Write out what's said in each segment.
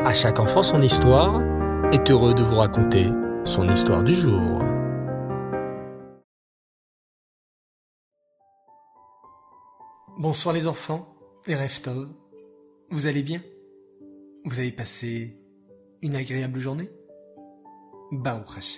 À chaque enfant son histoire est heureux de vous raconter son histoire du jour. Bonsoir les enfants et Rev Tov, vous allez bien? Vous avez passé une agréable journée? Baruch Hashem.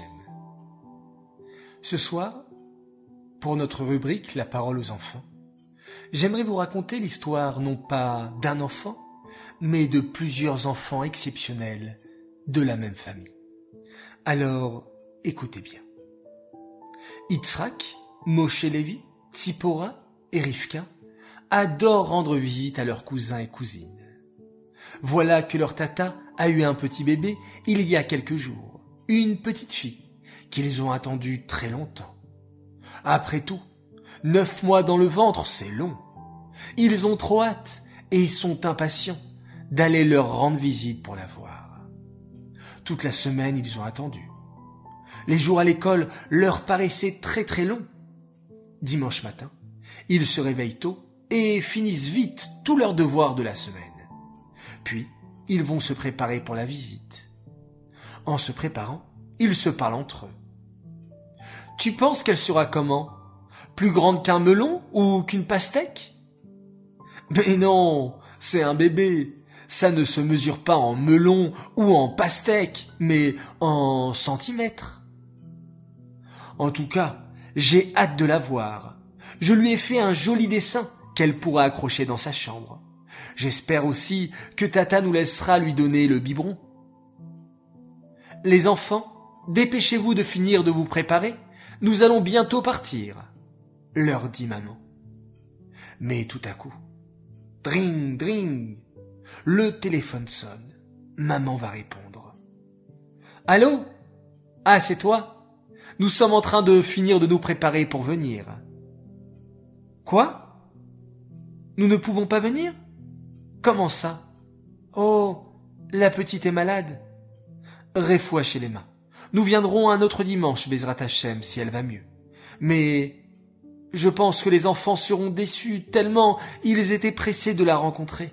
Ce soir, pour notre rubrique La parole aux enfants, j'aimerais vous raconter l'histoire non pas d'un enfant, mais de plusieurs enfants exceptionnels de la même famille. Alors, écoutez bien. Yitzhak, Moshe Lévi, Tzipora et Rivka adorent rendre visite à leurs cousins et cousines. Voilà que leur tata a eu un petit bébé il y a quelques jours, une petite fille qu'ils ont attendue très longtemps. Après tout, 9 mois dans le ventre, c'est long. Ils ont trop hâte et sont impatients d'aller leur rendre visite pour la voir. Toute la semaine, ils ont attendu. Les jours à l'école leur paraissaient très très longs. Dimanche matin, ils se réveillent tôt et finissent vite tous leurs devoirs de la semaine. Puis, ils vont se préparer pour la visite. En se préparant, ils se parlent entre eux. « Tu penses qu'elle sera comment? Plus grande qu'un melon ou qu'une pastèque ?»« Mais non, c'est un bébé. Ça ne se mesure pas en melon ou en pastèque, mais en centimètres. En tout cas, j'ai hâte de la voir. Je lui ai fait un joli dessin qu'elle pourra accrocher dans sa chambre. J'espère aussi que Tata nous laissera lui donner le biberon. Les enfants, dépêchez-vous de finir de vous préparer. Nous allons bientôt partir, leur dit maman. Mais tout à coup, dring, dring, le téléphone sonne. Maman va répondre. Allô? Ah, c'est toi? Nous sommes en train de finir de nous préparer pour venir. Quoi? Nous ne pouvons pas venir? Comment ça? Oh, la petite est malade. Refoua chez les mains. Nous viendrons un autre dimanche, Bezrat Hashem, si elle va mieux. Mais je pense que les enfants seront déçus tellement ils étaient pressés de la rencontrer.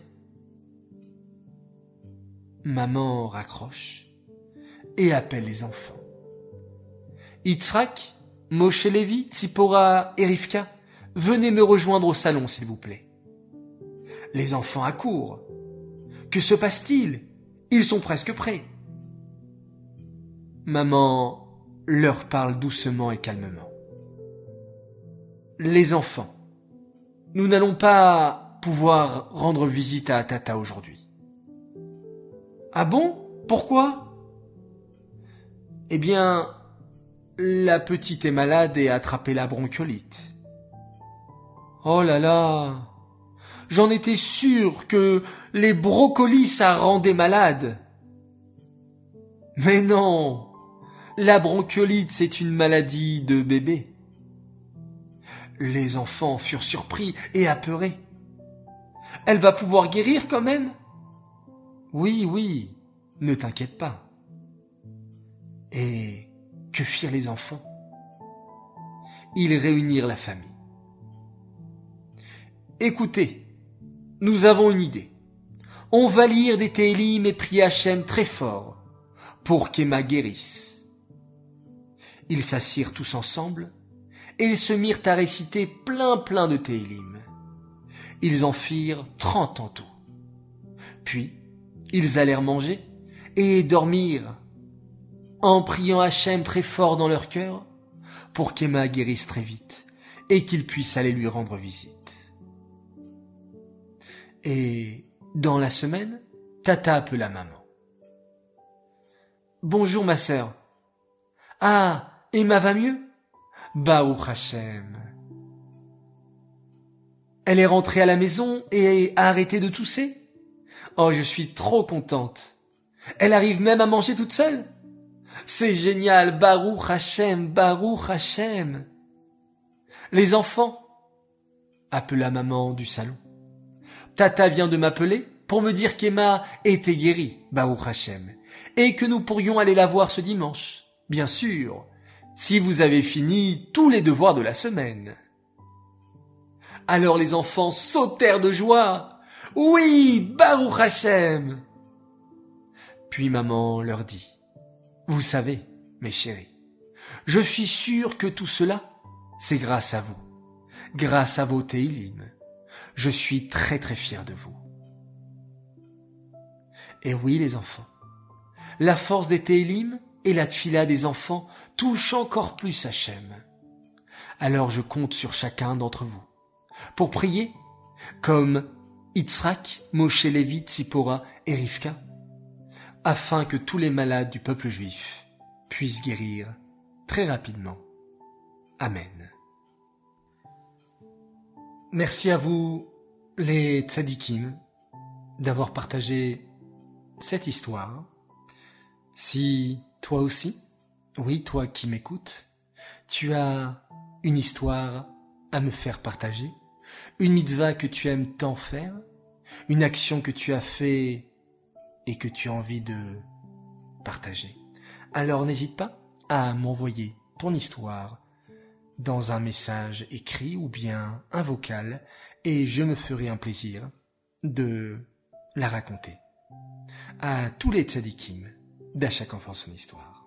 Maman raccroche et appelle les enfants. Yitzhak, Moshe Lévi, Tzipora et Rivka, venez me rejoindre au salon, s'il vous plaît. Les enfants accourent. Que se passe-t-il? Ils sont presque prêts. Maman leur parle doucement et calmement. Les enfants, nous n'allons pas pouvoir rendre visite à Tata aujourd'hui. Ah bon? Pourquoi? Eh bien, la petite est malade et a attrapé la bronchiolite. Oh là là! J'en étais sûr que les brocolis ça rendait malade. Mais non! La bronchiolite, c'est une maladie de bébé. Les enfants furent surpris et apeurés. Elle va pouvoir guérir quand même? Oui, oui, ne t'inquiète pas. Et que firent les enfants? Ils réunirent la famille. Écoutez, nous avons une idée. On va lire des Télim et prier Hachem très fort pour qu'Emma guérisse. Ils s'assirent tous ensemble et ils se mirent à réciter plein de Télim. Ils en firent 30 en tout. Puis, ils allèrent manger et dormir en priant Hachem très fort dans leur cœur pour qu'Emma guérisse très vite et qu'ils puissent aller lui rendre visite. Et dans la semaine, Tata appela maman. Bonjour ma sœur. Ah, Emma va mieux? Baruch Hashem. Elle est rentrée à la maison et a arrêté de tousser? Oh, je suis trop contente. Elle arrive même à manger toute seule? C'est génial, Baruch Hashem, Baruch Hashem. Les enfants, appela maman du salon. Tata vient de m'appeler pour me dire qu'Emma était guérie, Baruch Hashem, et que nous pourrions aller la voir ce dimanche. Bien sûr, si vous avez fini tous les devoirs de la semaine. Alors les enfants sautèrent de joie. Oui, Baruch Hashem. Puis maman leur dit, « Vous savez, mes chéris, je suis sûr que tout cela, c'est grâce à vous, grâce à vos Téhilim. Je suis très très fier de vous. » Et oui les enfants, la force des Téhilim et la tfila des enfants touche encore plus Hachem. Alors je compte sur chacun d'entre vous pour prier comme Yitzhak, Moshe, Lévi, Tzipora et Rivka, afin que tous les malades du peuple juif puissent guérir très rapidement. Amen. Merci à vous, les tzadikim, d'avoir partagé cette histoire. Si toi aussi, oui, toi qui m'écoutes, tu as une histoire à me faire partager, une mitzvah que tu aimes tant faire, une action que tu as fait et que tu as envie de partager, alors n'hésite pas à m'envoyer ton histoire dans un message écrit ou bien un vocal et je me ferai un plaisir de la raconter à tous les tzadikim d'À chaque enfant son histoire.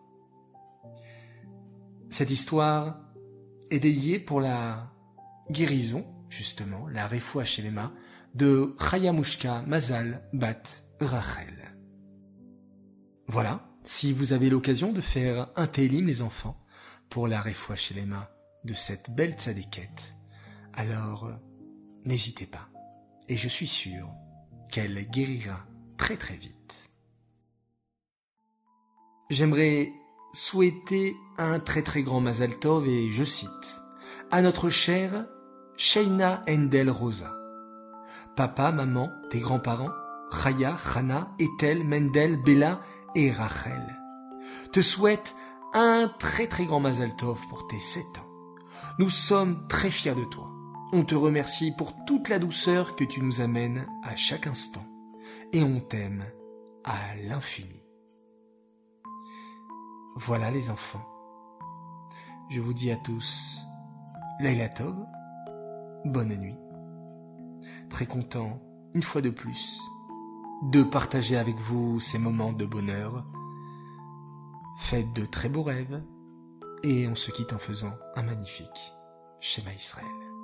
Cette histoire est dédiée pour la guérison, justement, la refoua shelema de Chaya Mushka Mazal Bat Rachel. Voilà, si vous avez l'occasion de faire un Téhilim les enfants pour la refoua shelema de cette belle tzadikette, alors n'hésitez pas, et je suis sûr qu'elle guérira très très vite. J'aimerais souhaiter un très très grand Mazal Tov et je cite à notre chère Sheina Endel Rosa. Papa, maman, tes grands-parents, Chaya, Chana, Ethel, Mendel, Bella et Rachel te souhaitent un très très grand Mazal Tov pour tes 7 ans. Nous sommes très fiers de toi. On te remercie pour toute la douceur que tu nous amènes à chaque instant et on t'aime à l'infini. Voilà les enfants. Je vous dis à tous Laila Tov, bonne nuit. Très content, une fois de plus, de partager avec vous ces moments de bonheur. Faites de très beaux rêves et on se quitte en faisant un magnifique Shema Israël.